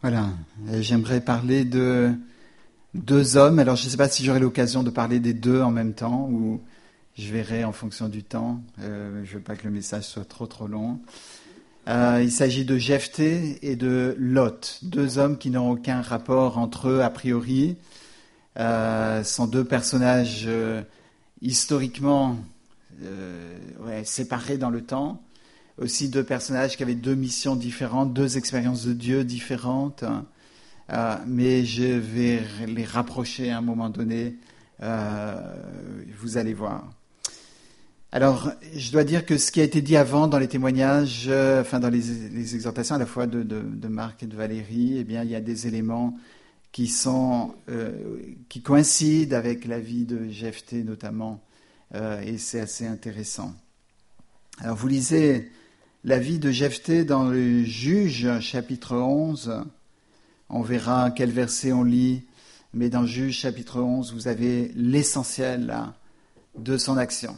Voilà, j'aimerais parler de deux hommes. Alors, je ne sais pas si j'aurai l'occasion de parler des deux en même temps ou je verrai en fonction du temps. Je ne veux pas que le message soit trop long. Il s'agit de Jephthé et de Lot, deux hommes qui n'ont aucun rapport entre eux a priori. Sont deux personnages historiquement séparés dans le temps. Aussi deux personnages qui avaient deux missions différentes, deux expériences de Dieu différentes. Mais je vais les rapprocher à un moment donné. Vous allez voir. Alors, je dois dire que ce qui a été dit avant dans les témoignages, dans les exhortations à la fois de Marc et de Valérie, eh bien, il y a des éléments qui coïncident avec la vie de Jephthé notamment, et c'est assez intéressant. Alors, vous lisez la vie de Jephthé dans le Juge, chapitre 11. On verra quel verset on lit, mais dans Juge, chapitre 11, vous avez l'essentiel là, de son action.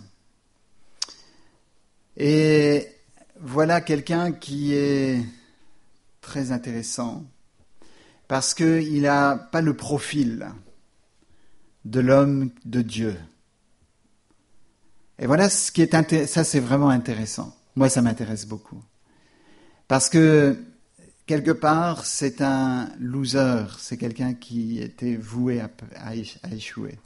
Et voilà quelqu'un qui est très intéressant parce qu'il n'a pas le profil de l'homme de Dieu. Et voilà ce qui est ça c'est vraiment intéressant. Moi ça m'intéresse beaucoup. Parce que quelque part c'est un loser, c'est quelqu'un qui était voué à échouer.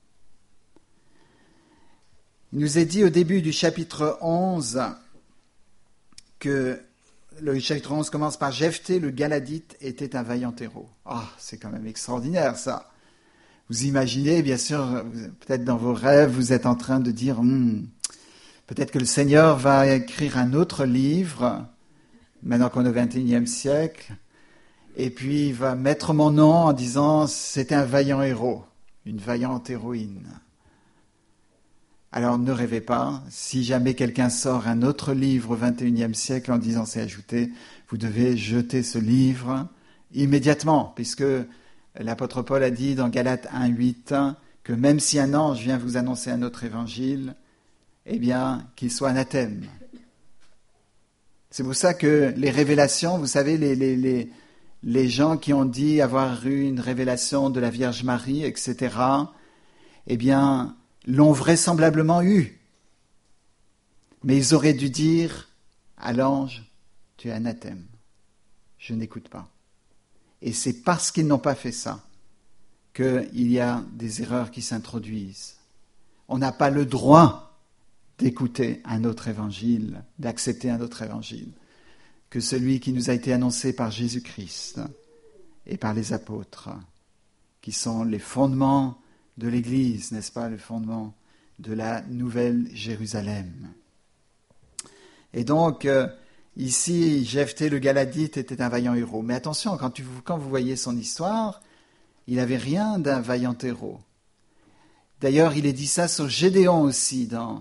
Il nous est dit au début du chapitre 11 que le chapitre 11 commence par « Jephthé, le Galadite, était un vaillant héros ». Ah, c'est quand même extraordinaire ça. Vous imaginez, bien sûr, peut-être dans vos rêves, vous êtes en train de dire peut-être que le Seigneur va écrire un autre livre, maintenant qu'on est au XXIe siècle, et puis il va mettre mon nom en disant « c'était un vaillant héros, une vaillante héroïne ». Alors ne rêvez pas, si jamais quelqu'un sort un autre livre au XXIe siècle en disant c'est ajouté, vous devez jeter ce livre immédiatement, puisque l'apôtre Paul a dit dans Galates 1:8 que même si un ange vient vous annoncer un autre évangile, eh bien qu'il soit anathème. C'est pour ça que les révélations, vous savez, les gens qui ont dit avoir eu une révélation de la Vierge Marie, etc., eh bien l'ont vraisemblablement eu. Mais ils auraient dû dire à l'ange, tu es anathème, je n'écoute pas. Et c'est parce qu'ils n'ont pas fait ça qu'il y a des erreurs qui s'introduisent. On n'a pas le droit d'écouter un autre évangile, d'accepter un autre évangile, que celui qui nous a été annoncé par Jésus-Christ et par les apôtres, qui sont les fondements de l'Église, n'est-ce pas, le fondement de la Nouvelle Jérusalem. Et donc, ici, Jephthé le Galadite était un vaillant héros. Mais attention, quand vous voyez son histoire, il n'avait rien d'un vaillant héros. D'ailleurs, il est dit ça sur Gédéon aussi, dans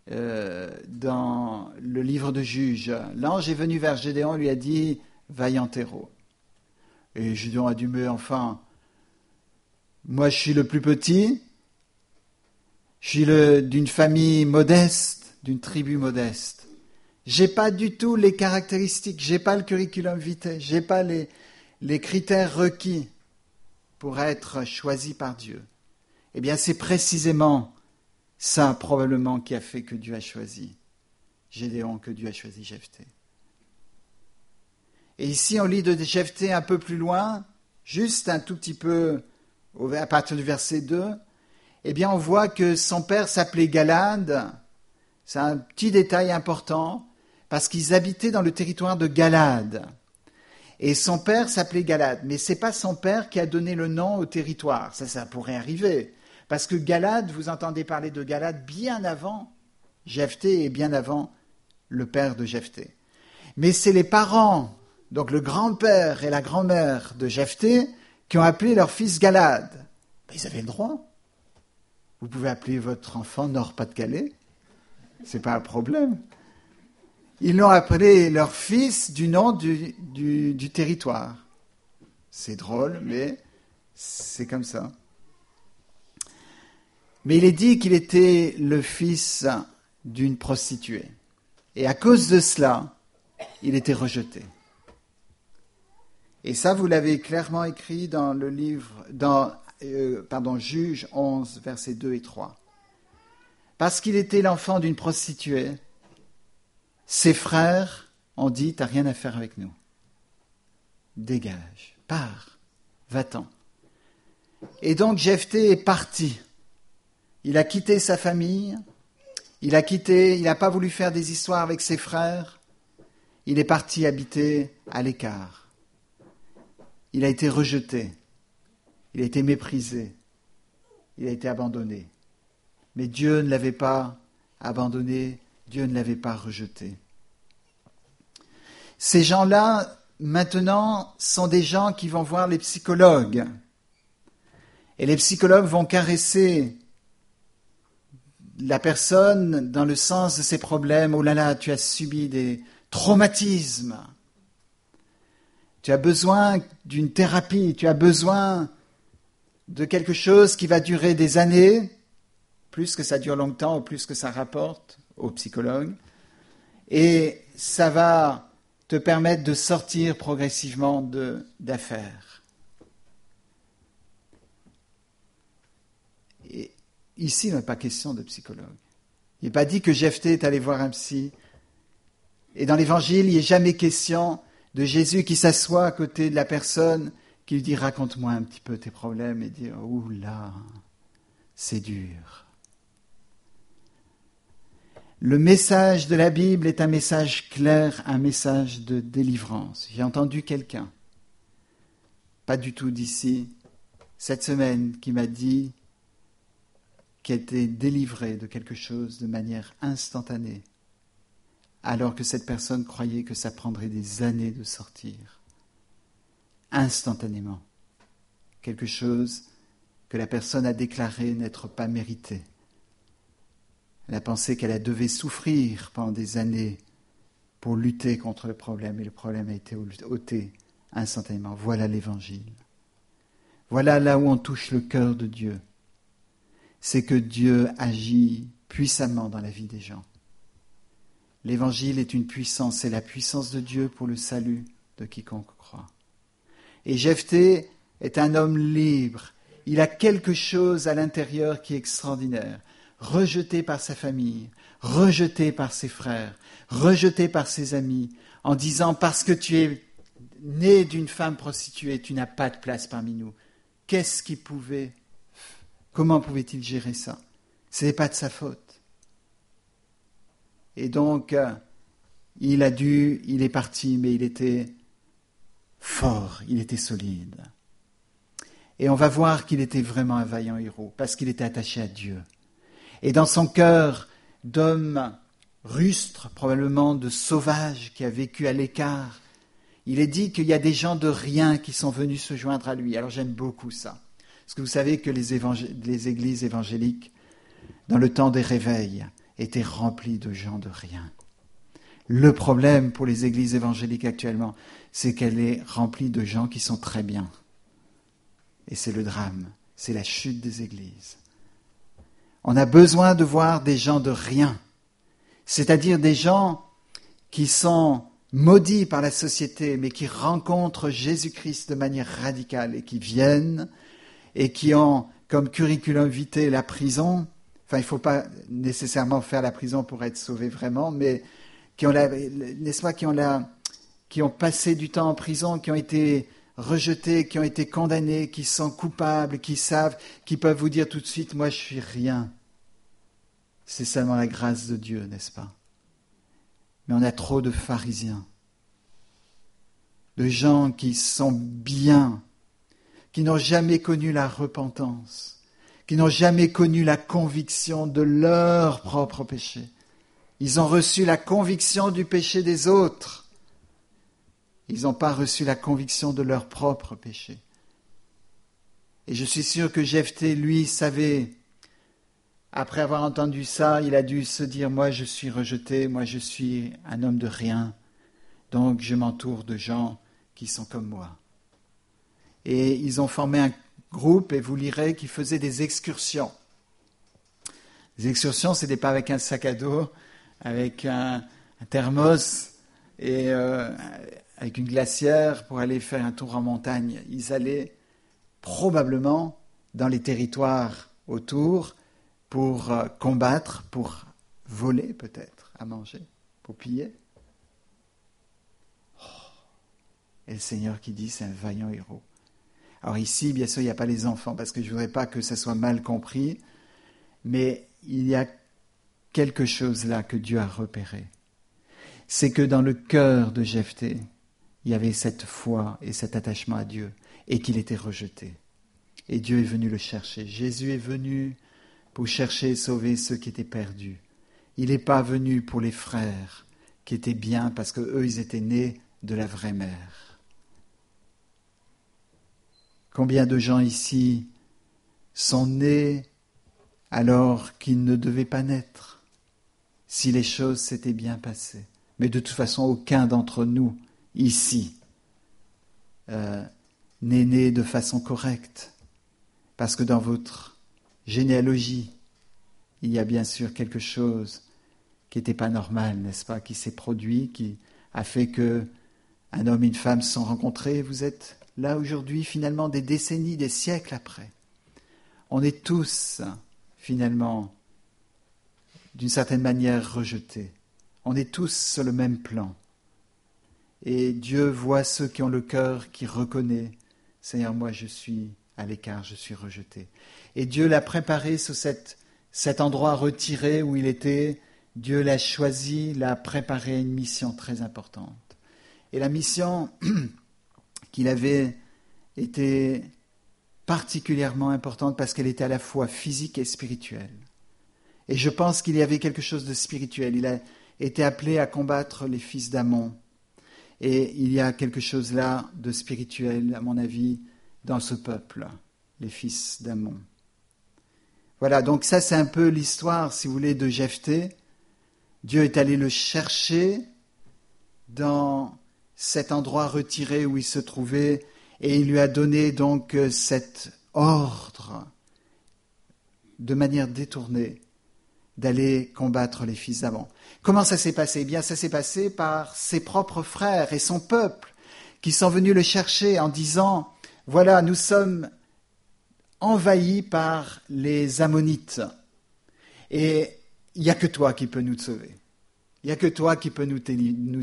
le livre de Juges. L'ange est venu vers Gédéon et lui a dit « vaillant héros ». Et Gédéon a dit « mais enfin, moi, je suis le plus petit, je suis d'une famille modeste, d'une tribu modeste. J'ai pas du tout les caractéristiques, j'ai pas le curriculum vitae, j'ai pas les critères requis pour être choisi par Dieu. Eh bien, c'est précisément ça, probablement, qui a fait que Dieu a choisi Gédéon, que Dieu a choisi Jephthé. Et ici, on lit de Jephthé un peu plus loin, juste un tout petit peu à partir du verset 2, eh bien on voit que son père s'appelait Galad. C'est un petit détail important, parce qu'ils habitaient dans le territoire de Galad. Et son père s'appelait Galad, mais ce n'est pas son père qui a donné le nom au territoire. Ça pourrait arriver, parce que Galad, vous entendez parler de Galad bien avant Jephthé et bien avant le père de Jephthé. Mais c'est les parents, donc le grand-père et la grand-mère de Jephthé, qui ont appelé leur fils Galad. Ben, ils avaient le droit. Vous pouvez appeler votre enfant Nord-Pas-de-Calais. C'est pas un problème. Ils l'ont appelé leur fils du nom du territoire. C'est drôle, mais c'est comme ça. Mais il est dit qu'il était le fils d'une prostituée. Et à cause de cela, il était rejeté. Et ça, vous l'avez clairement écrit dans le livre, Juge 11, versets 2 et 3. Parce qu'il était l'enfant d'une prostituée, ses frères ont dit, t'as rien à faire avec nous. Dégage, pars, va-t'en. Et donc Jephthé est parti. Il a quitté sa famille, il n'a pas voulu faire des histoires avec ses frères, il est parti habiter à l'écart. Il a été rejeté, il a été méprisé, il a été abandonné. Mais Dieu ne l'avait pas abandonné, Dieu ne l'avait pas rejeté. Ces gens-là, maintenant, sont des gens qui vont voir les psychologues. Et les psychologues vont caresser la personne dans le sens de ses problèmes. Oh là là, tu as subi des traumatismes. Tu as besoin d'une thérapie, tu as besoin de quelque chose qui va durer des années, plus que ça dure longtemps ou plus que ça rapporte aux psychologues. Et ça va te permettre de sortir progressivement d'affaires. Et ici, il n'est pas question de psychologue. Il n'est pas dit que Jephthé est allé voir un psy. Et dans l'Évangile, il n'est jamais question de Jésus qui s'assoit à côté de la personne, qui lui dit « Raconte-moi un petit peu tes problèmes » et dit « Ouh là, c'est dur ». Le message de la Bible est un message clair, un message de délivrance. J'ai entendu quelqu'un, pas du tout d'ici, cette semaine, qui m'a dit qu'il était délivré de quelque chose de manière instantanée, alors que cette personne croyait que ça prendrait des années de sortir. Instantanément. Quelque chose que la personne a déclaré n'être pas mérité. Elle a pensé qu'elle devait souffrir pendant des années pour lutter contre le problème, et le problème a été ôté instantanément. Voilà l'Évangile. Voilà là où on touche le cœur de Dieu. C'est que Dieu agit puissamment dans la vie des gens. L'Évangile est une puissance, c'est la puissance de Dieu pour le salut de quiconque croit. Et Jephthé est un homme libre. Il a quelque chose à l'intérieur qui est extraordinaire. Rejeté par sa famille, rejeté par ses frères, rejeté par ses amis, en disant « Parce que tu es né d'une femme prostituée, tu n'as pas de place parmi nous. » Comment pouvait-il gérer ça? Ce n'est pas de sa faute. Et donc, il est parti, mais il était fort, il était solide. Et on va voir qu'il était vraiment un vaillant héros, parce qu'il était attaché à Dieu. Et dans son cœur d'homme rustre, probablement de sauvage, qui a vécu à l'écart, il est dit qu'il y a des gens de rien qui sont venus se joindre à lui. Alors j'aime beaucoup ça. Parce que vous savez que les églises évangéliques, dans le temps des réveils, étaient remplies de gens de rien. Le problème pour les églises évangéliques actuellement, c'est qu'elle est remplie de gens qui sont très bien. Et c'est le drame, c'est la chute des églises. On a besoin de voir des gens de rien, c'est-à-dire des gens qui sont maudits par la société, mais qui rencontrent Jésus-Christ de manière radicale et qui viennent et qui ont comme curriculum vitae la prison. Enfin, il ne faut pas nécessairement faire la prison pour être sauvé vraiment, mais qui ont passé du temps en prison, qui ont été rejetés, qui ont été condamnés, qui sont coupables, qui savent, qui peuvent vous dire tout de suite, moi je suis rien. C'est seulement la grâce de Dieu, n'est-ce pas? Mais on a trop de pharisiens, de gens qui sont bien, qui n'ont jamais connu la repentance, qui n'ont jamais connu la conviction de leur propre péché. Ils ont reçu la conviction du péché des autres. Ils n'ont pas reçu la conviction de leur propre péché. Et je suis sûr que Jephthé, lui, savait, après avoir entendu ça, il a dû se dire, moi je suis rejeté, moi je suis un homme de rien, donc je m'entoure de gens qui sont comme moi. Et ils ont formé un groupe, et vous lirez, qui faisait des excursions. Les excursions, c'était pas avec un sac à dos, avec un thermos et avec une glacière pour aller faire un tour en montagne. Ils allaient probablement dans les territoires autour pour combattre, pour voler peut-être, à manger, pour piller. Et le Seigneur qui dit, c'est un vaillant héros. Alors ici, bien sûr, il n'y a pas les enfants, parce que je ne voudrais pas que ça soit mal compris, mais il y a quelque chose là que Dieu a repéré. C'est que dans le cœur de Jephthé, il y avait cette foi et cet attachement à Dieu, et qu'il était rejeté. Et Dieu est venu le chercher. Jésus est venu pour chercher et sauver ceux qui étaient perdus. Il n'est pas venu pour les frères qui étaient bien, parce qu'eux, ils étaient nés de la vraie mère. Combien de gens ici sont nés alors qu'ils ne devaient pas naître, si les choses s'étaient bien passées. Mais de toute façon, aucun d'entre nous, ici, n'est né de façon correcte, parce que dans votre généalogie, il y a bien sûr quelque chose qui n'était pas normal, n'est-ce pas, qui s'est produit, qui a fait que un homme et une femme se sont rencontrés. Vous êtes là aujourd'hui, finalement, des décennies, des siècles après. On est tous, finalement, d'une certaine manière, rejetés. On est tous sur le même plan. Et Dieu voit ceux qui ont le cœur, qui reconnaît, Seigneur, moi je suis à l'écart, je suis rejeté. Et Dieu l'a préparé sur cet endroit retiré où il était. Dieu l'a choisi, l'a préparé à une mission très importante. Et la mission qu'il avait était particulièrement importante parce qu'elle était à la fois physique et spirituelle. Et je pense qu'il y avait quelque chose de spirituel. Il a été appelé à combattre les fils d'Ammon. Et il y a quelque chose là de spirituel, à mon avis, dans ce peuple, les fils d'Ammon. Voilà, donc ça c'est un peu l'histoire, si vous voulez, de Jephthé. Dieu est allé le chercher dans cet endroit retiré où il se trouvait et il lui a donné donc cet ordre de manière détournée d'aller combattre les fils d'Ammon. Comment ça s'est passé ? Eh bien, ça s'est passé par ses propres frères et son peuple qui sont venus le chercher en disant « Voilà, nous sommes envahis par les Ammonites et il n'y a que toi qui peux nous sauver. Il n'y a que toi qui peux nous délivrer. »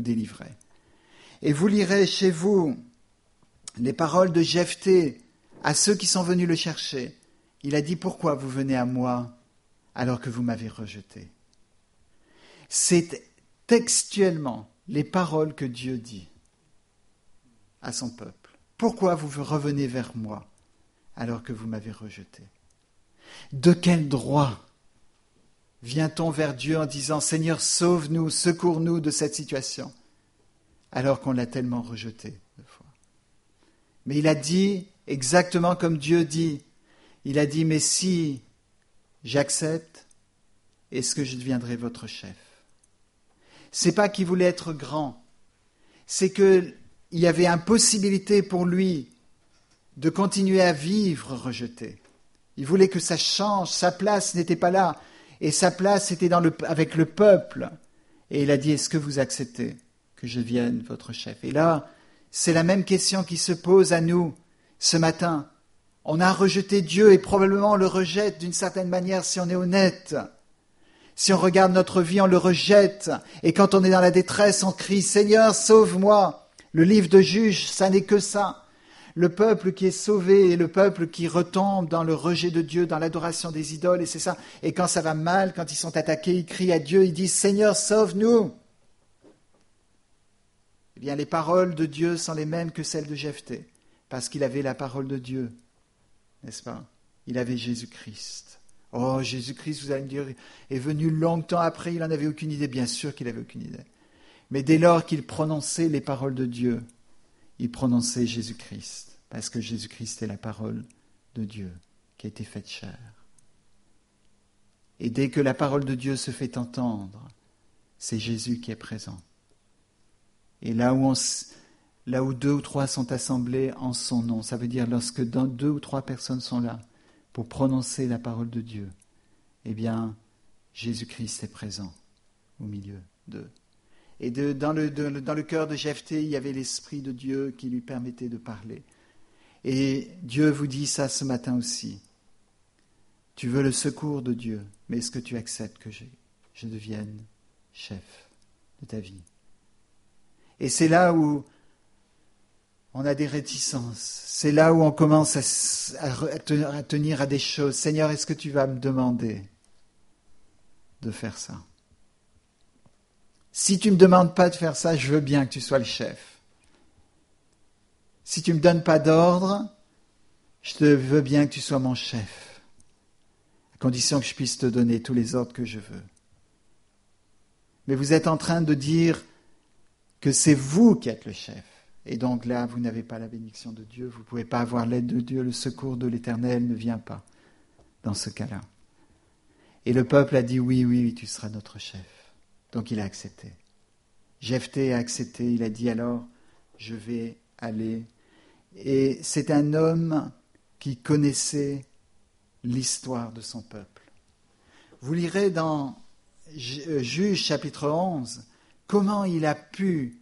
Et vous lirez chez vous les paroles de Jephthé à ceux qui sont venus le chercher. Il a dit « Pourquoi vous venez à moi alors que vous m'avez rejeté ?» C'est textuellement les paroles que Dieu dit à son peuple. « Pourquoi vous revenez vers moi alors que vous m'avez rejeté ?» De quel droit vient-on vers Dieu en disant « Seigneur, sauve-nous, secours-nous de cette situation » alors qu'on l'a tellement rejeté deux fois. Mais il a dit exactement comme Dieu dit. Il a dit « Mais si j'accepte, est-ce que je deviendrai votre chef ?» C'est pas qu'il voulait être grand, c'est qu'il y avait impossibilité pour lui de continuer à vivre rejeté. Il voulait que ça change, sa place n'était pas là, et sa place était avec le peuple. Et il a dit, est-ce que vous acceptez que je devienne votre chef ? Et là, c'est la même question qui se pose à nous ce matin. On a rejeté Dieu et probablement on le rejette d'une certaine manière si on est honnête. Si on regarde notre vie, on le rejette. Et quand on est dans la détresse, on crie « Seigneur, sauve-moi !» Le livre de Juge, ça n'est que ça. Le peuple qui est sauvé et le peuple qui retombe dans le rejet de Dieu, dans l'adoration des idoles, et c'est ça. Et quand ça va mal, quand ils sont attaqués, ils crient à Dieu, ils disent « Seigneur, sauve-nous !» Eh bien, les paroles de Dieu sont les mêmes que celles de Jephthé, parce qu'il avait la parole de Dieu, n'est-ce pas ? Il avait Jésus-Christ. Oh, Jésus-Christ, vous allez me dire, est venu longtemps après, il n'en avait aucune idée. Bien sûr qu'il n'avait aucune idée. Mais dès lors qu'il prononçait les paroles de Dieu, il prononçait Jésus-Christ, parce que Jésus-Christ est la parole de Dieu qui a été faite chair. Et dès que la parole de Dieu se fait entendre, c'est Jésus qui est présent. Et là où 2 ou 3 sont assemblés en son nom, ça veut dire lorsque 2 ou 3 personnes sont là pour prononcer la parole de Dieu, eh bien, Jésus-Christ est présent au milieu d'eux. Et dans le cœur de Jephthé, il y avait l'Esprit de Dieu qui lui permettait de parler. Et Dieu vous dit ça ce matin aussi. Tu veux le secours de Dieu, mais est-ce que tu acceptes que je devienne chef de ta vie? Et c'est là où on a des réticences. C'est là où on commence à tenir à des choses. Seigneur, est-ce que tu vas me demander de faire ça? Si tu ne me demandes pas de faire ça, je veux bien que tu sois le chef. Si tu ne me donnes pas d'ordre, je veux bien que tu sois mon chef, à condition que je puisse te donner tous les ordres que je veux. Mais vous êtes en train de dire que c'est vous qui êtes le chef. Et donc là, vous n'avez pas la bénédiction de Dieu, vous ne pouvez pas avoir l'aide de Dieu, le secours de l'Éternel ne vient pas dans ce cas-là. Et le peuple a dit oui, oui, tu seras notre chef. Donc il a accepté. Jephthé a accepté, il a dit alors, je vais aller. Et c'est un homme qui connaissait l'histoire de son peuple. Vous lirez dans Juges chapitre 11, comment il a pu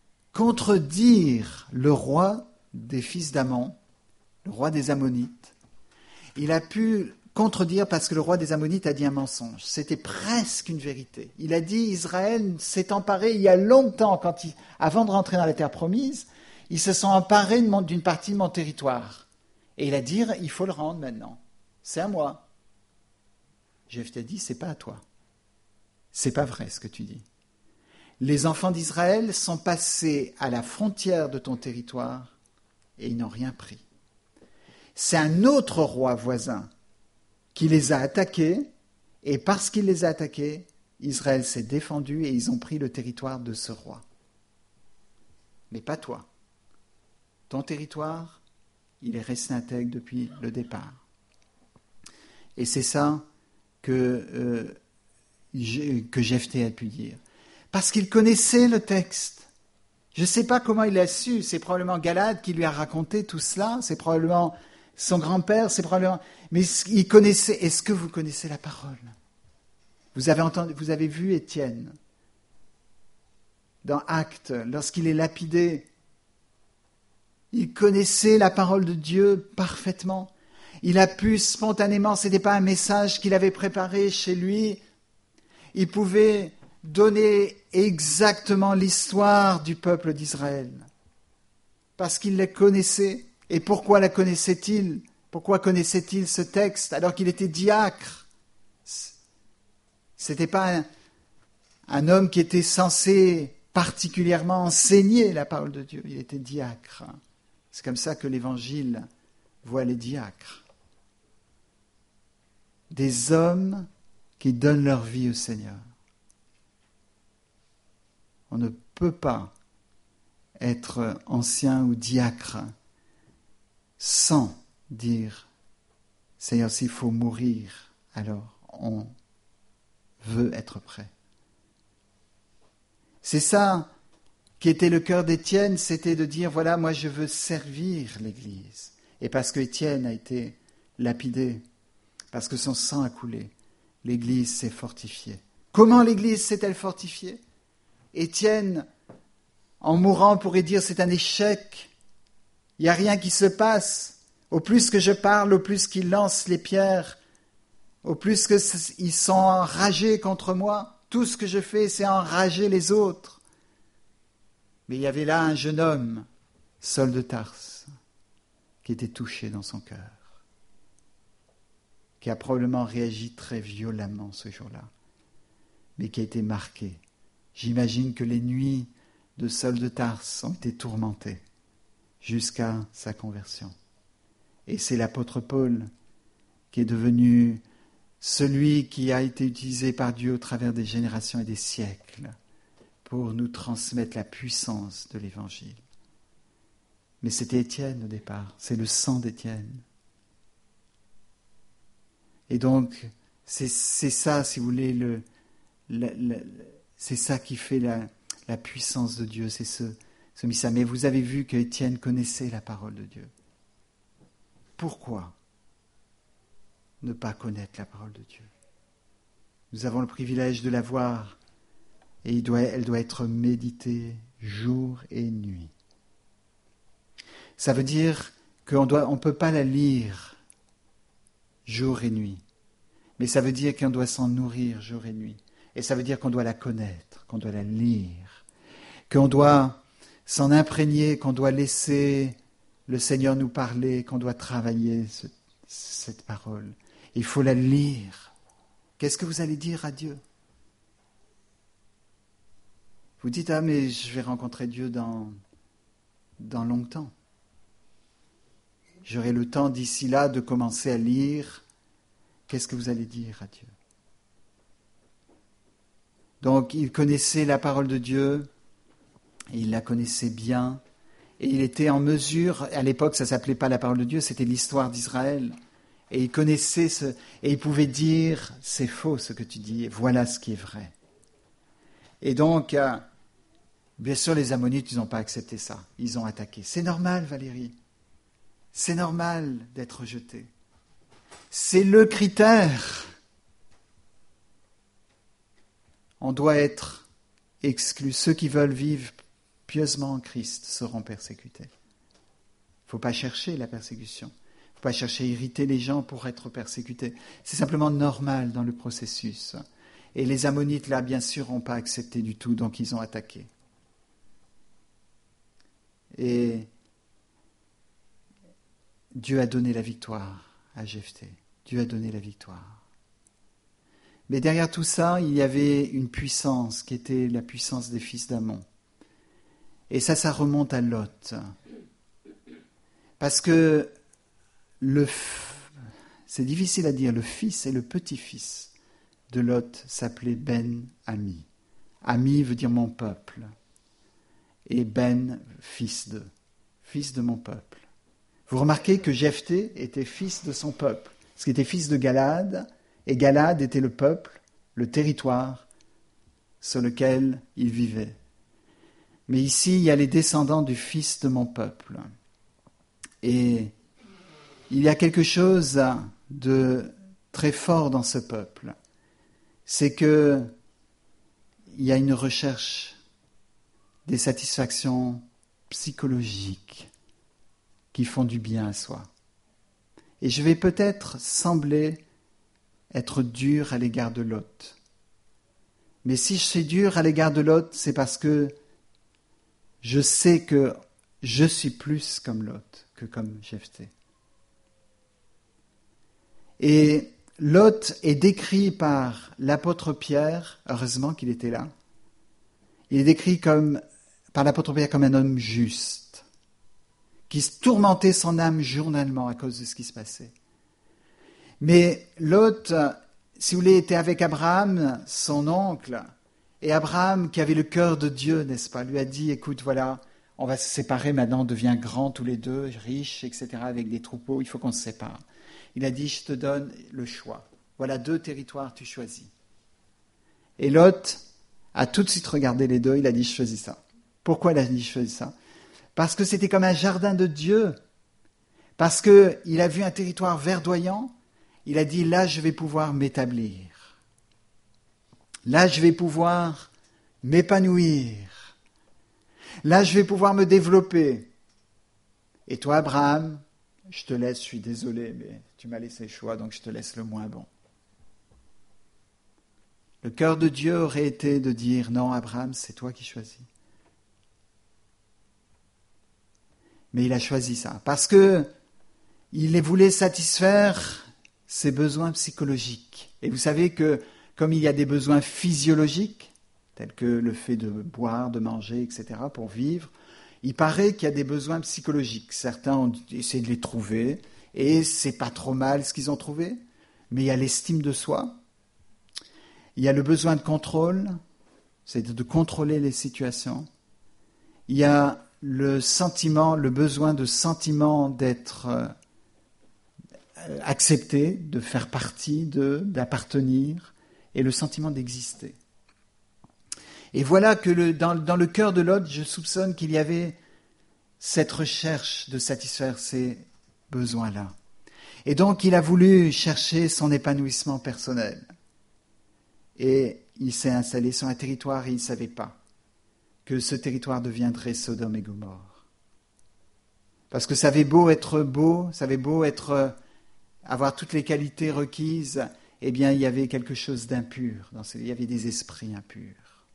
contredire le roi des fils d'Amon, le roi des Ammonites. Il a pu contredire parce que le roi des Ammonites a dit un mensonge. C'était presque une vérité. Il a dit Israël s'est emparé il y a longtemps, avant de rentrer dans la terre promise, ils se sont emparés d'une partie de mon territoire. Et il a dit il faut le rendre maintenant. C'est à moi. Jephthé dit c'est pas à toi. C'est pas vrai ce que tu dis. Les enfants d'Israël sont passés à la frontière de ton territoire et ils n'ont rien pris. C'est un autre roi voisin qui les a attaqués, et parce qu'il les a attaqués, Israël s'est défendu et ils ont pris le territoire de ce roi. Mais pas toi. Ton territoire, il est resté intègre depuis le départ. Et c'est ça que Jephthé a pu dire. Parce qu'il connaissait le texte. Je ne sais pas comment il l'a su, c'est probablement Galad qui lui a raconté tout cela, c'est probablement son grand-père, c'est probablement... Mais il connaissait... Est-ce que vous connaissez la parole? Vous avez vu Étienne dans Actes, lorsqu'il est lapidé. Il connaissait la parole de Dieu parfaitement. Il a pu spontanément, ce n'était pas un message qu'il avait préparé chez lui, il pouvait donner exactement l'histoire du peuple d'Israël. Parce qu'il la connaissait. Et pourquoi la connaissait-il? Pourquoi connaissait-il ce texte alors qu'il était diacre? C'était pas un homme qui était censé particulièrement enseigner la parole de Dieu. Il était diacre. C'est comme ça que l'Évangile voit les diacres. Des hommes qui donnent leur vie au Seigneur. On ne peut pas être ancien ou diacre sans dire « Seigneur, s'il faut mourir, alors on veut être prêt. » C'est ça qui était le cœur d'Étienne, c'était de dire « Voilà, moi je veux servir l'Église. » Et parce qu'Étienne a été lapidé, parce que son sang a coulé, l'Église s'est fortifiée. Comment l'Église s'est-elle fortifiée? Étienne, en mourant, pourrait dire c'est un échec. Il n'y a rien qui se passe. Au plus que je parle, au plus qu'ils lancent les pierres, au plus qu'ils sont enragés contre moi. Tout ce que je fais, c'est enrager les autres. Mais il y avait là un jeune homme, Saul de Tarse, qui était touché dans son cœur, qui a probablement réagi très violemment ce jour-là, mais qui a été marqué. J'imagine que les nuits de Saul de Tarse ont été tourmentées jusqu'à sa conversion. Et c'est l'apôtre Paul qui est devenu celui qui a été utilisé par Dieu au travers des générations et des siècles pour nous transmettre la puissance de l'Évangile. Mais c'était Étienne au départ, c'est le sang d'Étienne. Et donc, c'est ça, si vous voulez, c'est ça qui fait la puissance de Dieu, c'est ce mystère. Mais vous avez vu que Étienne connaissait la parole de Dieu. Pourquoi ne pas connaître la parole de Dieu? Nous avons le privilège de la voir Et elle doit être méditée jour et nuit. Ça veut dire qu'on ne peut pas la lire jour et nuit. Mais ça veut dire qu'on doit s'en nourrir jour et nuit. Et ça veut dire qu'on doit la connaître, qu'on doit la lire, qu'on doit s'en imprégner, qu'on doit laisser le Seigneur nous parler, qu'on doit travailler cette parole. Il faut la lire. Qu'est-ce que vous allez dire à Dieu ? Vous dites, ah mais je vais rencontrer Dieu dans longtemps. J'aurai le temps d'ici là de commencer à lire. Qu'est-ce que vous allez dire à Dieu ? Donc il connaissait la parole de Dieu, et il la connaissait bien, et il était en mesure, à l'époque ça ne s'appelait pas la parole de Dieu, c'était l'histoire d'Israël, et il connaissait et il pouvait dire, c'est faux ce que tu dis, et voilà ce qui est vrai. Et donc, bien sûr les Ammonites, ils n'ont pas accepté ça, ils ont attaqué. C'est normal Valérie, c'est normal d'être rejeté. C'est le critère. On doit être exclu. Ceux qui veulent vivre pieusement en Christ seront persécutés. Il ne faut pas chercher la persécution. Il ne faut pas chercher à irriter les gens pour être persécutés. C'est simplement normal dans le processus. Et les Ammonites, là, bien sûr, n'ont pas accepté du tout, donc ils ont attaqué. Et Dieu a donné la victoire à Jephthé. Dieu a donné la victoire. Mais derrière tout ça, il y avait une puissance qui était la puissance des fils d'Ammon. Et ça remonte à Lot. Parce que c'est difficile à dire, le fils et le petit-fils de Lot s'appelait Ben-Ami. Ami veut dire mon peuple. Et Ben, fils de mon peuple. Vous remarquez que Jephthé était fils de son peuple, parce qu'il était fils de Galad, et Galad était le peuple, le territoire sur lequel il vivait. Mais ici, il y a les descendants du fils de mon peuple. Et il y a quelque chose de très fort dans ce peuple. C'est que il y a une recherche des satisfactions psychologiques qui font du bien à soi. Et je vais peut-être sembler être dur à l'égard de Lot. Mais si je suis dur à l'égard de Lot, c'est parce que je sais que je suis plus comme Lot que comme Jephthé. Et Lot est décrit par l'apôtre Pierre, heureusement qu'il était là, il est décrit par l'apôtre Pierre comme un homme juste, qui se tourmentait son âme journellement à cause de ce qui se passait. Mais Lot, si vous voulez, était avec Abraham, son oncle, et Abraham, qui avait le cœur de Dieu, n'est-ce pas, lui a dit, écoute, voilà, on va se séparer maintenant, on devient grands tous les deux, riches, etc., avec des troupeaux, il faut qu'on se sépare. Il a dit, je te donne le choix. Voilà 2 territoires, tu choisis. Et Lot a tout de suite regardé les deux, il a dit, je choisis ça. Pourquoi il a dit, je choisis ça ? Parce que c'était comme un jardin de Dieu. Parce qu'il a vu un territoire verdoyant, il a dit, là, je vais pouvoir m'établir. Là, je vais pouvoir m'épanouir. Là, je vais pouvoir me développer. Et toi, Abraham, je te laisse, je suis désolé, mais tu m'as laissé le choix, donc je te laisse le moins bon. Le cœur de Dieu aurait été de dire, non, Abraham, c'est toi qui choisis. Mais il a choisi ça, parce que il voulait satisfaire ses besoins psychologiques. Et vous savez que, comme il y a des besoins physiologiques, tels que le fait de boire, de manger, etc., pour vivre, il paraît qu'il y a des besoins psychologiques. Certains ont essayé de les trouver, et c'est pas trop mal ce qu'ils ont trouvé, mais il y a l'estime de soi, il y a le besoin de contrôle, c'est de contrôler les situations, il y a le sentiment, le besoin de sentiment d'être accepté, de faire partie, d'appartenir, et le sentiment d'exister. Et voilà que dans le cœur de Lot, je soupçonne qu'il y avait cette recherche de satisfaire ces besoins-là. Et donc, il a voulu chercher son épanouissement personnel. Et il s'est installé sur un territoire et il ne savait pas que ce territoire deviendrait Sodome et Gomorrhe. Parce que ça avait beau, avoir toutes les qualités requises, eh bien, il y avait quelque chose d'impur. Il y avait des esprits impurs.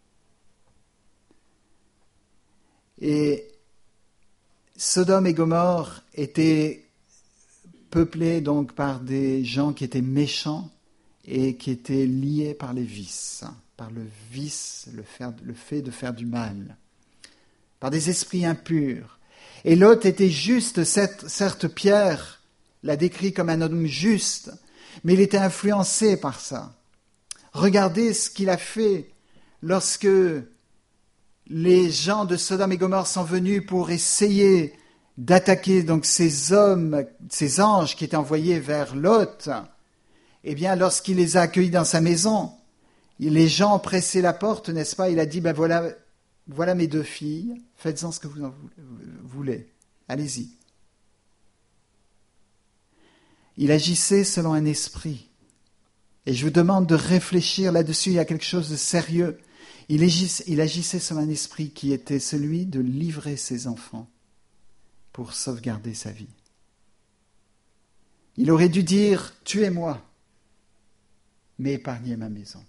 Et Sodome et Gomorrhe étaient peuplés donc par des gens qui étaient méchants et qui étaient liés par les vices, par le vice, le fait de faire du mal, par des esprits impurs. Et Lot était juste, certes Pierre l'a décrit comme un homme juste, mais il était influencé par ça. Regardez ce qu'il a fait lorsque les gens de Sodome et Gomorrhe sont venus pour essayer d'attaquer donc ces hommes, ces anges qui étaient envoyés vers Lot. Eh bien, lorsqu'il les a accueillis dans sa maison, les gens pressaient la porte, n'est-ce pas? Il a dit, voilà mes 2 filles, faites-en ce que vous en voulez, allez-y. Il agissait selon un esprit. Et je vous demande de réfléchir là-dessus, il y a quelque chose de sérieux. Il agissait selon un esprit qui était celui de livrer ses enfants pour sauvegarder sa vie. Il aurait dû dire, tuez-moi, mais épargnez ma maison.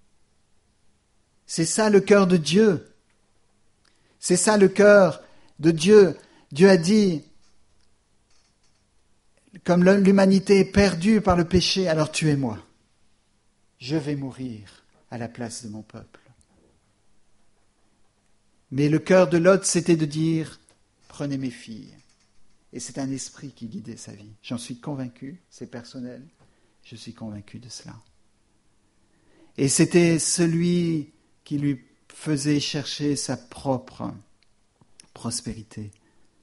C'est ça le cœur de Dieu. C'est ça le cœur de Dieu. Dieu a dit, comme l'humanité est perdue par le péché, alors tuez-moi. Je vais mourir à la place de mon peuple. Mais le cœur de Lot, c'était de dire, prenez mes filles. Et c'est un esprit qui guidait sa vie. J'en suis convaincu, c'est personnel, je suis convaincu de cela. Et c'était celui qui lui faisait chercher sa propre prospérité,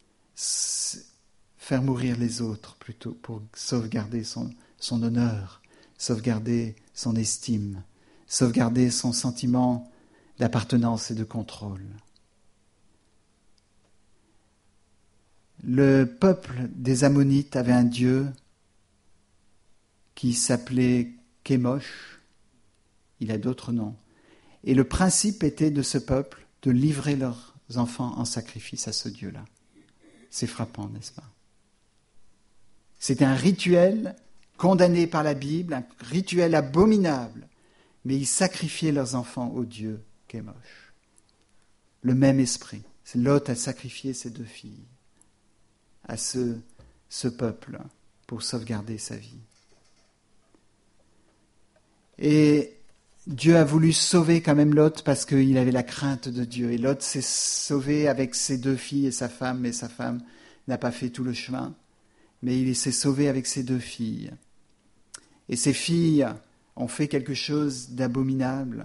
faire mourir les autres plutôt pour sauvegarder son honneur, sauvegarder son estime, sauvegarder son sentiment d'appartenance et de contrôle. Le peuple des Ammonites avait un dieu qui s'appelait Kémosh. Il a d'autres noms. Et le principe était de ce peuple de livrer leurs enfants en sacrifice à ce dieu-là. C'est frappant, n'est-ce pas? C'était un rituel condamné par la Bible, un rituel abominable, mais ils sacrifiaient leurs enfants au dieu Kémosh. Le même esprit. Lot a sacrifié ses 2 filles à ce peuple pour sauvegarder sa vie. Et Dieu a voulu sauver quand même Lot parce qu'il avait la crainte de Dieu. Et Lot s'est sauvé avec ses 2 filles et sa femme n'a pas fait tout le chemin, mais il s'est sauvé avec ses 2 filles. Et ces filles ont fait quelque chose d'abominable.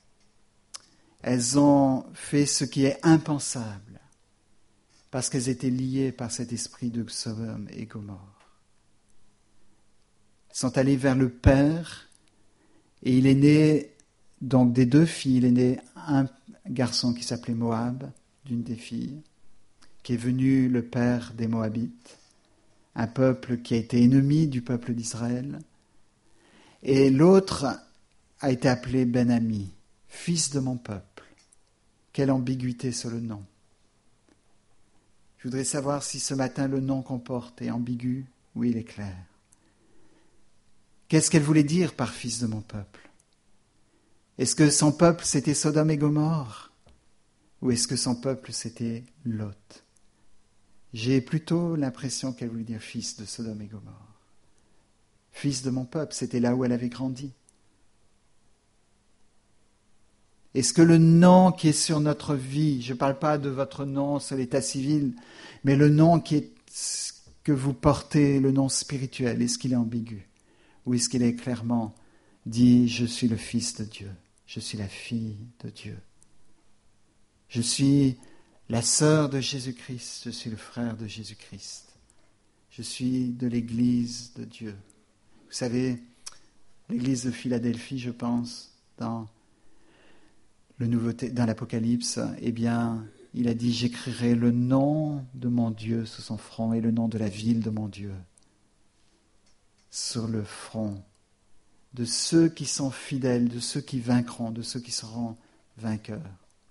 Elles ont fait ce qui est impensable, parce qu'elles étaient liées par cet esprit de Sodome et Gomorrhe. Elles sont allées vers le père, et il est né, donc des 2 filles, il est né un garçon qui s'appelait Moab, d'une des filles, qui est venu le père des Moabites, un peuple qui a été ennemi du peuple d'Israël. Et l'autre a été appelé Ben-Ami, fils de mon peuple. Quelle ambiguïté sur le nom. Je voudrais savoir si ce matin le nom qu'on porte est ambigu ou il est clair. Qu'est-ce qu'elle voulait dire par fils de mon peuple? Est-ce que son peuple c'était Sodome et Gomorrhe? Ou est-ce que son peuple c'était Lot? J'ai plutôt l'impression qu'elle voulait dire fils de Sodome et Gomorrhe. Fils de mon peuple, c'était là où elle avait grandi. Est-ce que le nom qui est sur notre vie, je ne parle pas de votre nom sur l'état civil, mais le nom que vous portez, le nom spirituel, est-ce qu'il est ambigu? Ou est-ce qu'il est clairement dit, je suis le fils de Dieu, je suis la fille de Dieu, je suis la sœur de Jésus-Christ, je suis le frère de Jésus-Christ, je suis de l'Église de Dieu. Vous savez, l'Église de Philadelphie, je pense, dans l'Apocalypse, eh bien, il a dit, j'écrirai le nom de mon Dieu sur son front et le nom de la ville de mon Dieu sur le front de ceux qui sont fidèles, de ceux qui vaincront, de ceux qui seront vainqueurs.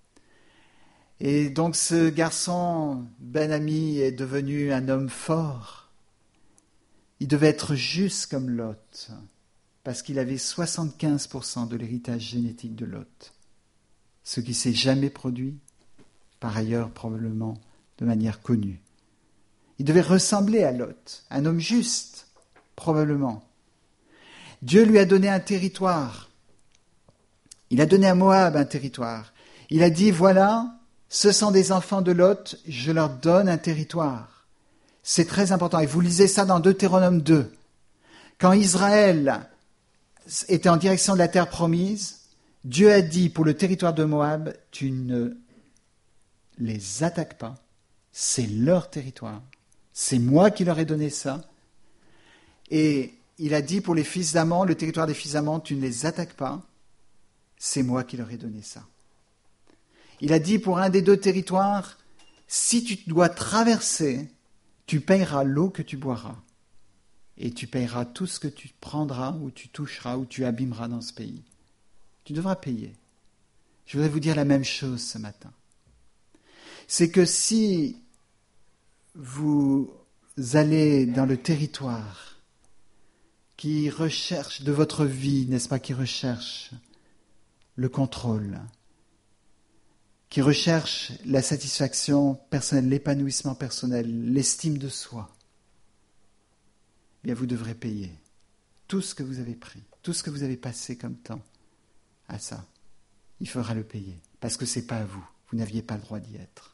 Et donc ce garçon, Ben-Ami, est devenu un homme fort. Il devait être juste comme Lot, parce qu'il avait 75% de l'héritage génétique de Lot, ce qui ne s'est jamais produit, par ailleurs probablement de manière connue. Il devait ressembler à Lot, un homme juste, probablement. Dieu lui a donné un territoire. Il a donné à Moab un territoire. Il a dit, voilà, ce sont des enfants de Lot, je leur donne un territoire. C'est très important. Et vous lisez ça dans Deutéronome 2. Quand Israël était en direction de la terre promise, Dieu a dit pour le territoire de Moab, tu ne les attaques pas, c'est leur territoire. C'est moi qui leur ai donné ça. Et il a dit pour les fils d'Ammon, le territoire des fils d'Ammon, tu ne les attaques pas, c'est moi qui leur ai donné ça. Il a dit pour un des deux territoires, si tu dois traverser, tu payeras l'eau que tu boiras. Et tu payeras tout ce que tu prendras, ou tu toucheras, ou tu abîmeras dans ce pays. Tu devras payer. Je voudrais vous dire la même chose ce matin. C'est que si vous allez dans le territoire qui recherche de votre vie, n'est-ce pas, qui recherche le contrôle, qui recherche la satisfaction personnelle, l'épanouissement personnel, l'estime de soi, eh bien vous devrez payer tout ce que vous avez pris, tout ce que vous avez passé comme temps à ça. Il faudra le payer, parce que ce n'est pas à vous. Vous n'aviez pas le droit d'y être.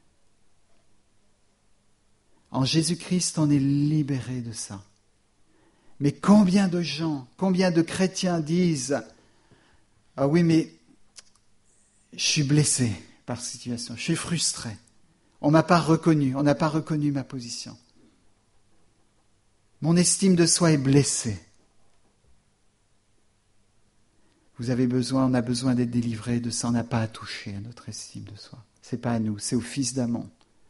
En Jésus-Christ, on est libéré de ça. Mais combien de gens, combien de chrétiens disent « Ah oui, mais je suis blessé par cette situation, je suis frustré. On ne m'a pas reconnu, on n'a pas reconnu ma position. Mon estime de soi est blessée. » On a besoin d'être délivré de ça, on n'a pas à toucher à notre estime de soi. Ce n'est pas à nous, c'est au fils d'Ammon.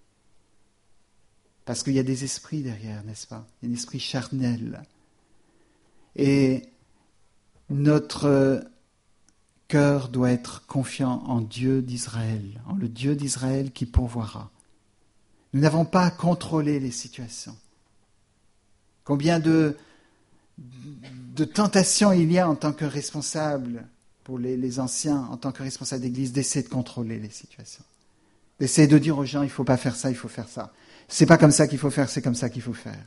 Parce qu'il y a des esprits derrière, n'est-ce pas? Il y a un esprit charnel. Et notre cœur doit être confiant en Dieu d'Israël, en le Dieu d'Israël qui pourvoira. Nous n'avons pas à contrôler les situations. Combien de tentations il y a en tant que responsable, pour les anciens, en tant que responsable d'église, d'essayer de contrôler les situations. D'essayer de dire aux gens, il ne faut pas faire ça, il faut faire ça. C'est pas comme ça qu'il faut faire, c'est comme ça qu'il faut faire.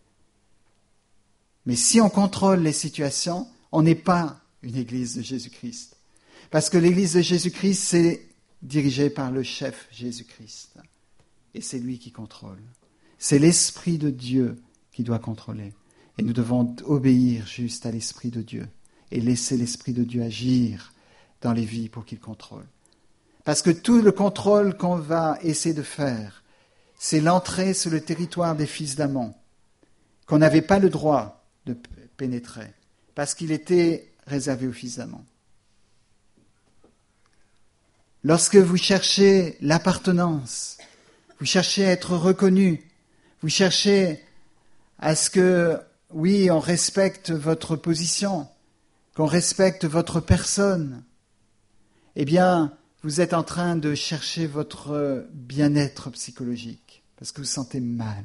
Mais si on contrôle les situations, on n'est pas une église de Jésus-Christ. Parce que l'église de Jésus-Christ, c'est dirigé par le chef Jésus-Christ. Et c'est lui qui contrôle. C'est l'Esprit de Dieu qui doit contrôler. Et nous devons obéir juste à l'Esprit de Dieu et laisser l'Esprit de Dieu agir dans les vies pour qu'il contrôle. Parce que tout le contrôle qu'on va essayer de faire, c'est l'entrée sur le territoire des fils d'Ammon, qu'on n'avait pas le droit de pénétrer, parce qu'il était réservé aux fils d'Ammon. Lorsque vous cherchez l'appartenance, vous cherchez à être reconnu, vous cherchez à ce que, oui, on respecte votre position, qu'on respecte votre personne, eh bien, vous êtes en train de chercher votre bien-être psychologique, parce que vous vous sentez mal.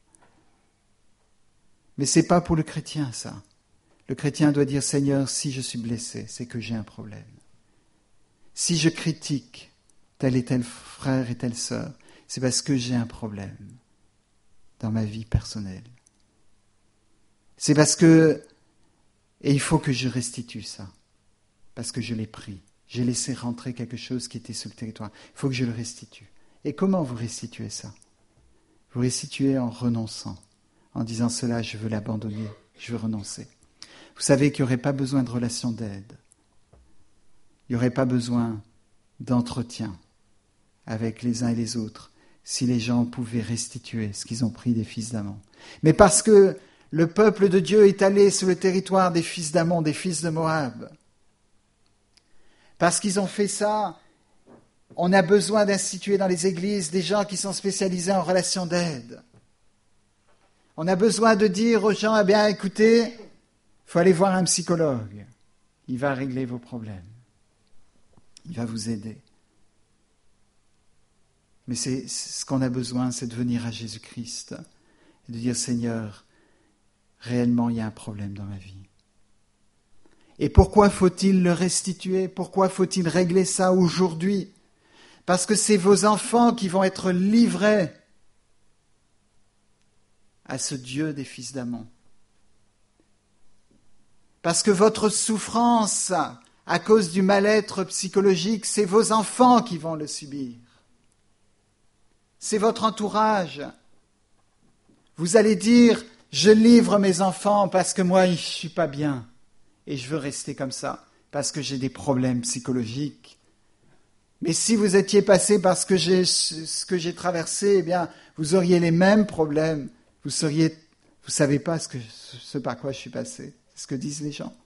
Mais ce n'est pas pour le chrétien, ça. Le chrétien doit dire, Seigneur, si je suis blessé, c'est que j'ai un problème. Si je critique tel et tel frère et telle sœur, c'est parce que j'ai un problème dans ma vie personnelle. C'est parce que, et il faut que je restitue ça, parce que je l'ai pris. J'ai laissé rentrer quelque chose qui était sur le territoire. Il faut que je le restitue. Et comment vous restituez ça? Vous restituez en renonçant, en disant cela, je veux l'abandonner, je veux renoncer. Vous savez qu'il n'y aurait pas besoin de relation d'aide. Il n'y aurait pas besoin d'entretien avec les uns et les autres si les gens pouvaient restituer ce qu'ils ont pris des fils d'Ammon. Mais parce que le peuple de Dieu est allé sur le territoire des fils d'Ammon, des fils de Moab, parce qu'ils ont fait ça, on a besoin d'instituer dans les églises des gens qui sont spécialisés en relation d'aide. On a besoin de dire aux gens, eh bien, écoutez, Il faut aller voir un psychologue. Il va régler vos problèmes. Il va vous aider. Mais c'est ce qu'on a besoin, c'est de venir à Jésus-Christ et de dire, Seigneur, réellement il y a un problème dans ma vie. Et pourquoi faut-il le restituer? Pourquoi faut-il régler ça aujourd'hui? Parce que c'est vos enfants qui vont être livrés à ce Dieu des fils d'Amon. Parce que votre souffrance, à cause du mal-être psychologique, c'est vos enfants qui vont le subir. C'est votre entourage. Vous allez dire, je livre mes enfants parce que moi, je ne suis pas bien. Et je veux rester comme ça, parce que j'ai des problèmes psychologiques. Mais si vous étiez passé par ce que j'ai traversé, eh bien, vous auriez les mêmes problèmes. Vous savez pas ce par quoi je suis passé. C'est ce que disent les gens.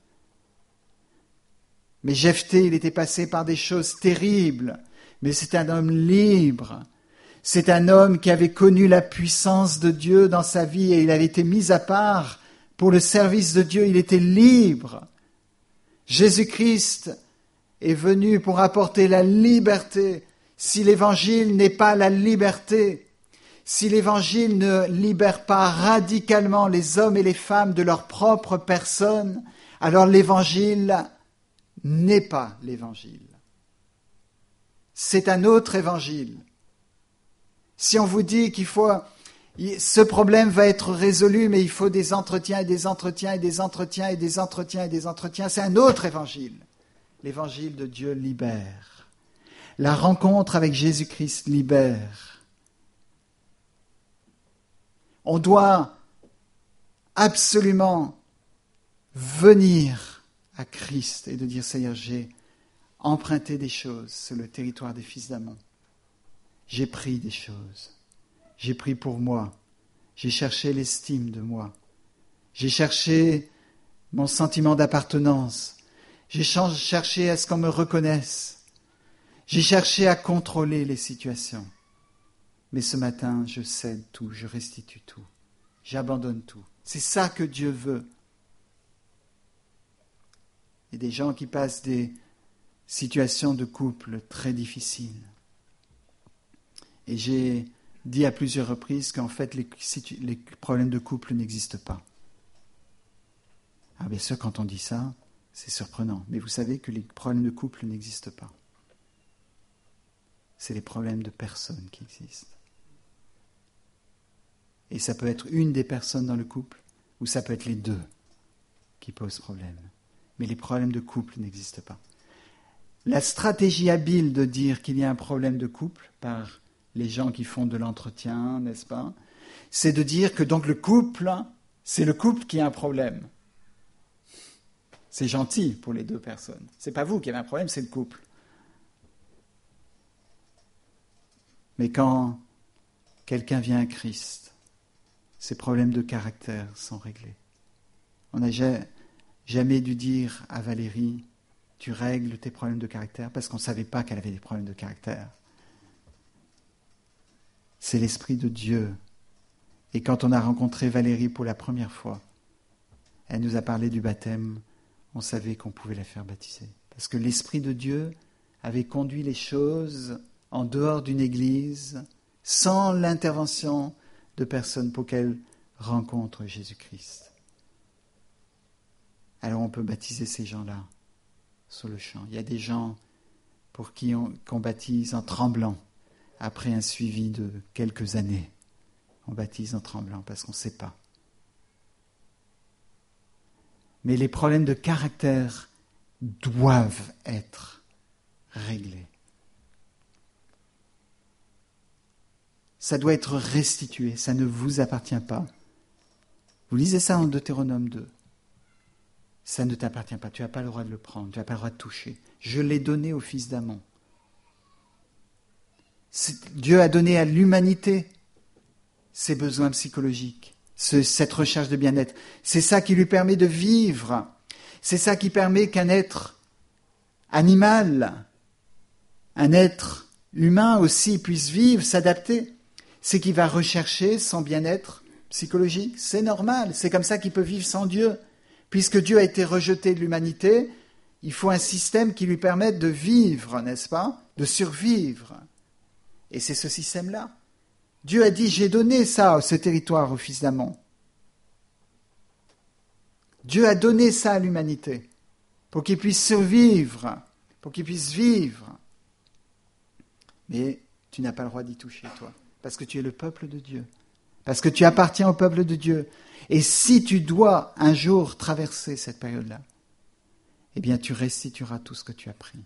Mais Jephthé, il était passé par des choses terribles. Mais c'est un homme libre. C'est un homme qui avait connu la puissance de Dieu dans sa vie et il avait été mis à part pour le service de Dieu. Il était libre. Jésus-Christ est venu pour apporter la liberté. Si l'évangile n'est pas la liberté, si l'évangile ne libère pas radicalement les hommes et les femmes de leur propre personne, alors l'évangile n'est pas l'évangile. C'est un autre évangile. Si on vous dit ce problème va être résolu, mais il faut des entretiens et des entretiens et des entretiens et des entretiens et des entretiens, c'est un autre évangile. L'évangile de Dieu libère. La rencontre avec Jésus-Christ libère. On doit absolument venir à Christ et de dire, Seigneur, j'ai emprunté des choses sur le territoire des fils d'Amon. J'ai pris des choses. J'ai pris pour moi. J'ai cherché l'estime de moi. J'ai cherché mon sentiment d'appartenance. J'ai cherché à ce qu'on me reconnaisse. J'ai cherché à contrôler les situations. Mais ce matin, je cède tout, je restitue tout. J'abandonne tout. C'est ça que Dieu veut. Il y a des gens qui passent des situations de couple très difficiles. Et j'ai dit à plusieurs reprises qu'en fait, les problèmes de couple n'existent pas. Alors bien sûr, quand on dit ça, c'est surprenant. Mais vous savez que les problèmes de couple n'existent pas. C'est les problèmes de personnes qui existent. Et ça peut être une des personnes dans le couple, ou ça peut être les deux qui posent problème. Mais les problèmes de couple n'existent pas. La stratégie habile de dire qu'il y a un problème de couple par les gens qui font de l'entretien, n'est-ce pas? C'est de dire que donc le couple, c'est le couple qui a un problème. C'est gentil pour les deux personnes. C'est pas vous qui avez un problème, c'est le couple. Mais quand quelqu'un vient à Christ, ses problèmes de caractère sont réglés. On n'a jamais dû dire à Valérie, tu règles tes problèmes de caractère, parce qu'on ne savait pas qu'elle avait des problèmes de caractère. C'est l'Esprit de Dieu. Et quand on a rencontré Valérie pour la première fois, elle nous a parlé du baptême, on savait qu'on pouvait la faire baptiser. Parce que l'Esprit de Dieu avait conduit les choses en dehors d'une église, sans l'intervention de personnes pour qu'elle rencontre Jésus-Christ. Alors on peut baptiser ces gens-là sur le champ. Il y a des gens pour qui qu'on baptise en tremblant, après un suivi de quelques années. On baptise en tremblant parce qu'on ne sait pas. Mais les problèmes de caractère doivent être réglés. Ça doit être restitué, ça ne vous appartient pas. Vous lisez ça en Deutéronome 2. Ça ne t'appartient pas, tu n'as pas le droit de le prendre, tu n'as pas le droit de toucher. Je l'ai donné aux fils d'Amon. Dieu a donné à l'humanité ses besoins psychologiques, cette recherche de bien-être. C'est ça qui lui permet de vivre. C'est ça qui permet qu'un être animal, un être humain aussi puisse vivre, s'adapter. C'est qu'il va rechercher son bien-être psychologique. C'est normal, c'est comme ça qu'il peut vivre sans Dieu. Puisque Dieu a été rejeté de l'humanité, il faut un système qui lui permette de vivre, n'est-ce pas? De survivre. Et c'est ce système-là. Dieu a dit, j'ai donné ça, ce territoire aux fils d'Amon. Dieu a donné ça à l'humanité pour qu'ils puissent survivre, pour qu'ils puissent vivre. Mais tu n'as pas le droit d'y toucher, toi, parce que tu es le peuple de Dieu, parce que tu appartiens au peuple de Dieu. Et si tu dois un jour traverser cette période-là, eh bien tu restitueras tout ce que tu as pris.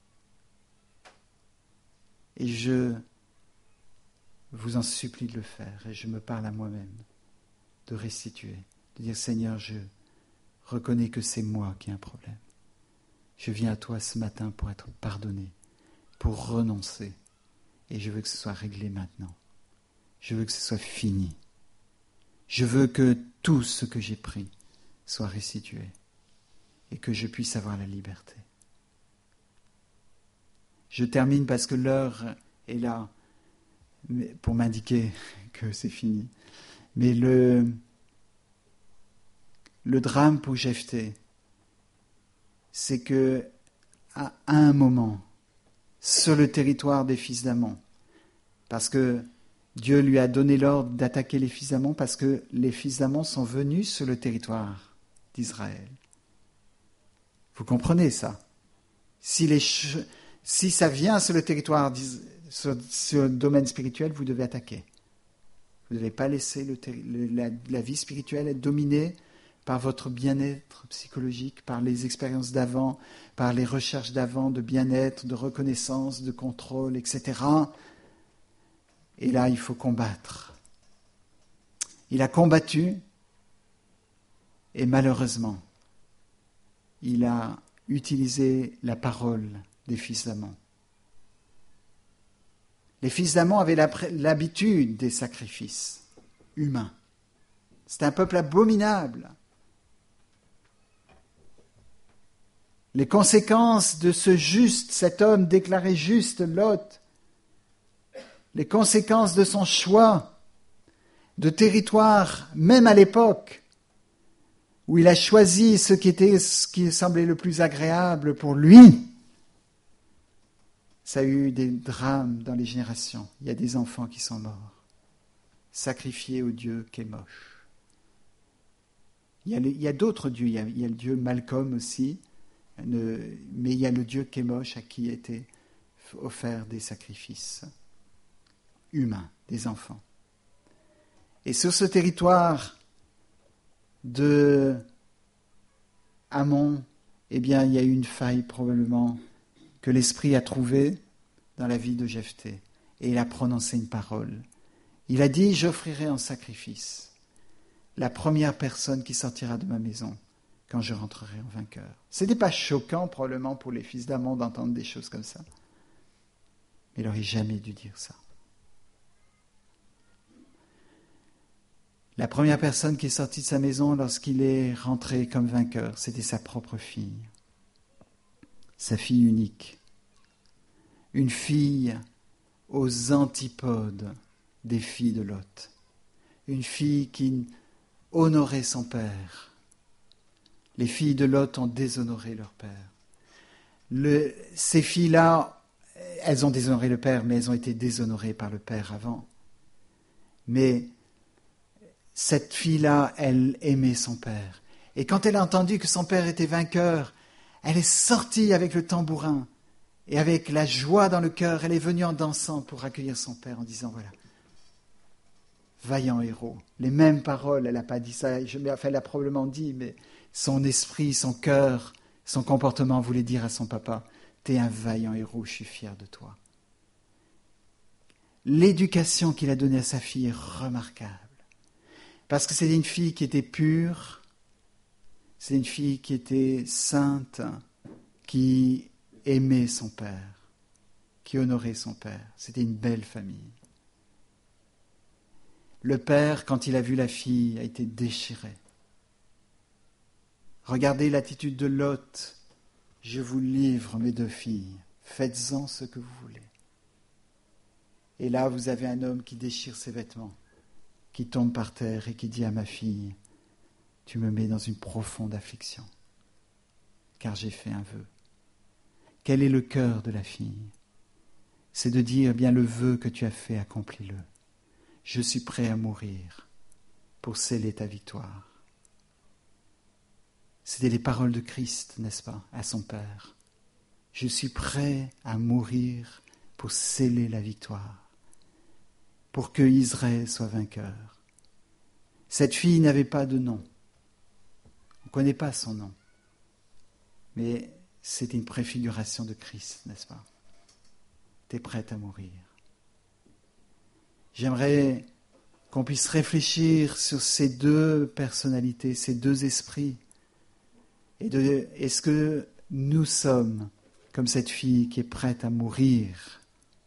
Et je vous en supplie de le faire, et je me parle à moi-même, de restituer, de dire Seigneur, je reconnais que c'est moi qui ai un problème. Je viens à toi ce matin pour être pardonné, pour renoncer, et je veux que ce soit réglé maintenant. Je veux que ce soit fini. Je veux que tout ce que j'ai pris soit restitué et que je puisse avoir la liberté. Je termine parce que l'heure est là pour m'indiquer que c'est fini. Mais le drame pour Jephthé, c'est que à un moment, sur le territoire des fils d'Amon, parce que Dieu lui a donné l'ordre d'attaquer les fils d'Amon, parce que les fils d'Amon sont venus sur le territoire d'Israël. Vous comprenez ça? Si ça vient sur le territoire, sur le domaine spirituel, vous devez attaquer. Vous ne devez pas laisser la vie spirituelle être dominée par votre bien-être psychologique, par les expériences d'avant, par les recherches d'avant de bien-être, de reconnaissance, de contrôle, etc. Et là, il faut combattre. Il a combattu et malheureusement, il a utilisé la parole des fils d'Amon. Les fils d'Amon avaient l'habitude des sacrifices humains. C'était un peuple abominable. Les conséquences de cet homme déclaré juste, Lot, les conséquences de son choix de territoire, même à l'époque, où il a choisi ce qui semblait le plus agréable pour lui, ça a eu des drames dans les générations. Il y a des enfants qui sont morts, sacrifiés au Dieu Kémosh. Il y a d'autres dieux, il y a le dieu Malcolm aussi, mais il y a le dieu Kémosh à qui étaient offerts des sacrifices humains, des enfants. Et sur ce territoire de Amon, eh bien, il y a eu une faille probablement que l'Esprit a trouvée dans la vie de Jephthé. Et il a prononcé une parole. Il a dit, j'offrirai en sacrifice la première personne qui sortira de ma maison quand je rentrerai en vainqueur. Ce n'était pas choquant probablement pour les fils d'Amon d'entendre des choses comme ça. Mais il n'aurait jamais dû dire ça. La première personne qui est sortie de sa maison lorsqu'il est rentré comme vainqueur, c'était sa propre fille. Sa fille unique. Une fille aux antipodes des filles de Lot. Une fille qui honorait son père. Les filles de Lot ont déshonoré leur père. Ces filles-là, elles ont déshonoré le père, mais elles ont été déshonorées par le père avant. Mais cette fille-là, elle aimait son père. Et quand elle a entendu que son père était vainqueur, elle est sortie avec le tambourin et avec la joie dans le cœur. Elle est venue en dansant pour accueillir son père en disant, voilà, vaillant héros. Les mêmes paroles, elle n'a pas dit ça, elle l'a probablement dit, mais son esprit, son cœur, son comportement voulait dire à son papa, t'es un vaillant héros, je suis fier de toi. L'éducation qu'il a donnée à sa fille est remarquable. Parce que c'était une fille qui était pure, c'est une fille qui était sainte, qui aimait son père, qui honorait son père. C'était une belle famille. Le père, quand il a vu la fille, a été déchiré. Regardez l'attitude de Lot. Je vous livre mes deux filles. Faites-en ce que vous voulez. Et là, vous avez un homme qui déchire ses vêtements, qui tombe par terre et qui dit à ma fille, tu me mets dans une profonde affliction, car j'ai fait un vœu. Quel est le cœur de la fille? C'est de dire, bien le vœu que tu as fait, accomplis-le. Je suis prêt à mourir pour sceller ta victoire. C'était les paroles de Christ, n'est-ce pas, à son Père. Je suis prêt à mourir pour sceller la victoire, pour que Israël soit vainqueur. Cette fille n'avait pas de nom. On ne connaît pas son nom. Mais c'est une préfiguration de Christ, n'est-ce pas? Tu es prête à mourir. J'aimerais qu'on puisse réfléchir sur ces deux personnalités, ces deux esprits. Est-ce que nous sommes comme cette fille qui est prête à mourir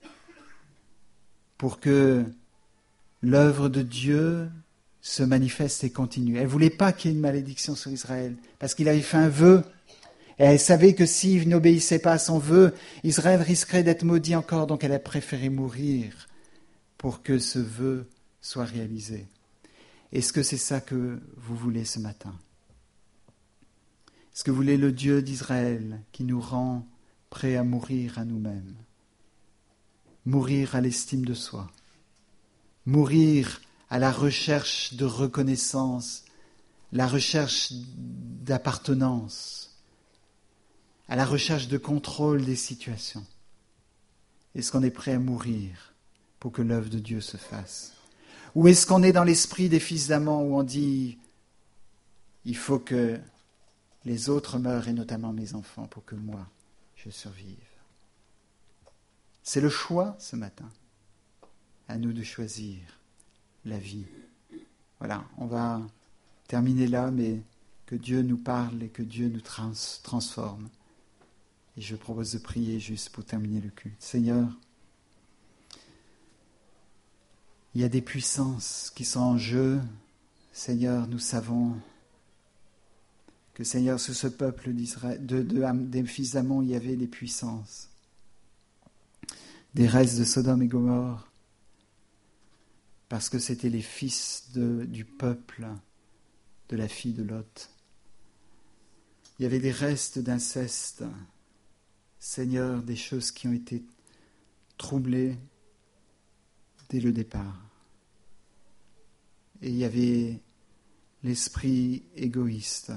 pour que l'œuvre de Dieu se manifeste et continue? Elle ne voulait pas qu'il y ait une malédiction sur Israël, parce qu'il avait fait un vœu. Et elle savait que s'il n'obéissait pas à son vœu, Israël risquerait d'être maudit encore, donc elle a préféré mourir pour que ce vœu soit réalisé. Est-ce que c'est ça que vous voulez ce matin? Est-ce que vous voulez le Dieu d'Israël qui nous rend prêts à mourir à nous-mêmes? Mourir à l'estime de soi. Mourir à la recherche de reconnaissance, la recherche d'appartenance, à la recherche de contrôle des situations. Est-ce qu'on est prêt à mourir pour que l'œuvre de Dieu se fasse? Ou est-ce qu'on est dans l'esprit des fils d'Aman où on dit il faut que les autres meurent et notamment mes enfants pour que moi je survive? C'est le choix ce matin. À nous de choisir la vie. Voilà, on va terminer là, mais que Dieu nous parle et que Dieu nous transforme. Et je propose de prier juste pour terminer le culte. Seigneur, il y a des puissances qui sont en jeu. Seigneur, nous savons que, Seigneur, sur ce peuple d'Israël, des fils d'Amon, il y avait des puissances. Des restes de Sodome et Gomorrhe, parce que c'était les fils du peuple de la fille de Lot. Il y avait des restes d'inceste. Seigneur, des choses qui ont été troublées dès le départ. Et il y avait l'esprit égoïste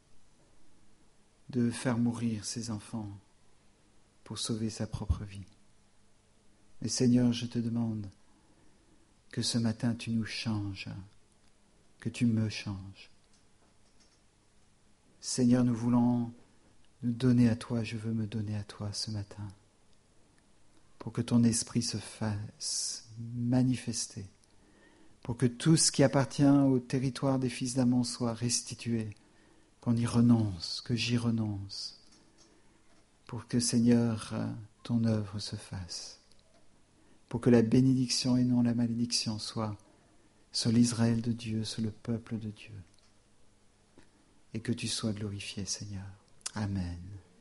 de faire mourir ses enfants pour sauver sa propre vie. Mais Seigneur, je te demande que ce matin tu nous changes, que tu me changes. Seigneur, nous voulons nous donner à toi, je veux me donner à toi ce matin, pour que ton esprit se fasse manifester, pour que tout ce qui appartient au territoire des fils d'Amon soit restitué, qu'on y renonce, que j'y renonce, pour que, Seigneur, ton œuvre se fasse, pour que la bénédiction et non la malédiction soit sur l'Israël de Dieu, sur le peuple de Dieu, et que tu sois glorifié, Seigneur. Amen.